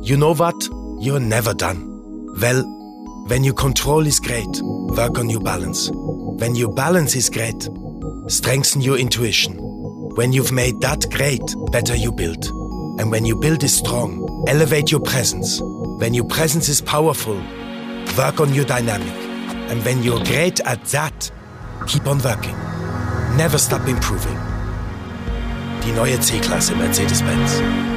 You know what? You're never done. Well, when your control is great, work on your balance. When your balance is great, strengthen your intuition. When you've made that great, better you build. And when your build is strong, elevate your presence. When your presence is powerful, work on your dynamic. And when you're great at that, keep on working. Never stop improving. Die neue C-Klasse Mercedes-Benz.